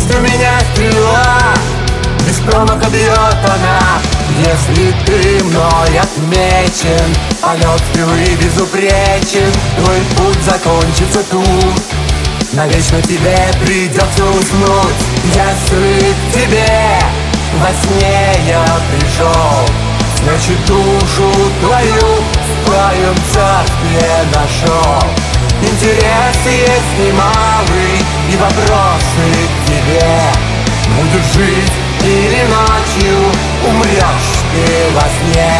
Есть у меня стрела, без промаха бьет она. Если ты мной отмечен, полет стрелы безупречен, твой путь закончится тут. Навечно тебе придется уснуть. Если к тебе во сне я пришел, значит душу твою в твоем царстве нашел. Интерес есть немалый, и вопросы к тебе. Будешь жить или ночью умрешь ты во сне.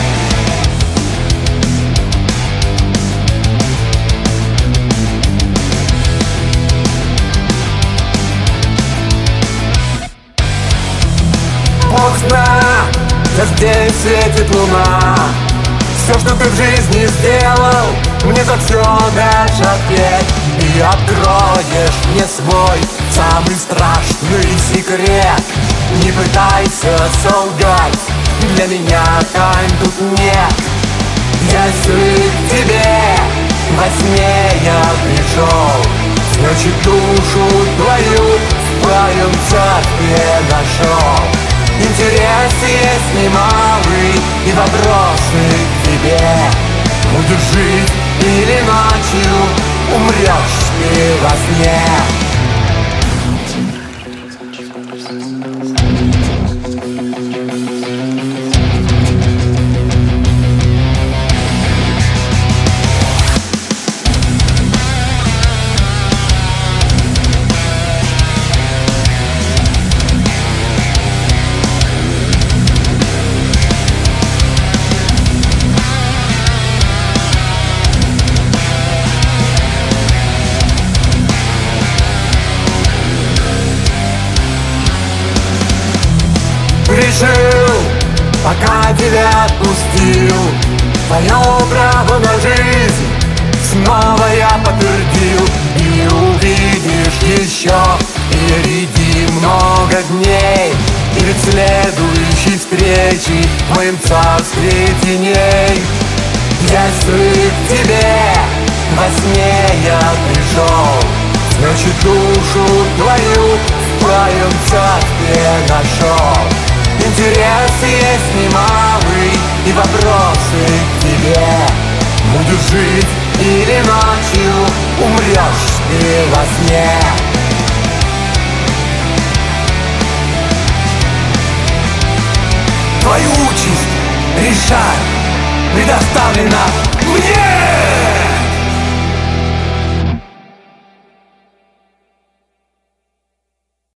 Бог зна, как здесь светит луна. Все, что ты в жизни сделал, мне за все дашь ответ. И откроешь мне свой самый страшный секрет. Не пытайся солгать, для меня тайн тут нет. Если к тебе во сне я пришел, значит душу твою в твоем царстве нашел. Интерес есть немалый, и вопросы к тебе. Будешь жить или ночью умрешь ты во сне. Решил, пока тебя отпустил, твое право на жизнь снова я подтвердил. И увидишь еще впереди много дней, перед следующей встречей в моем царстве теней. Если к тебе во сне я пришел, значит душу твою в твоем царстве нашел. Интерес есть немалый, и вопросы к тебе. Будешь жить или ночью умрешь ты во сне. Твою участь решать предоставлена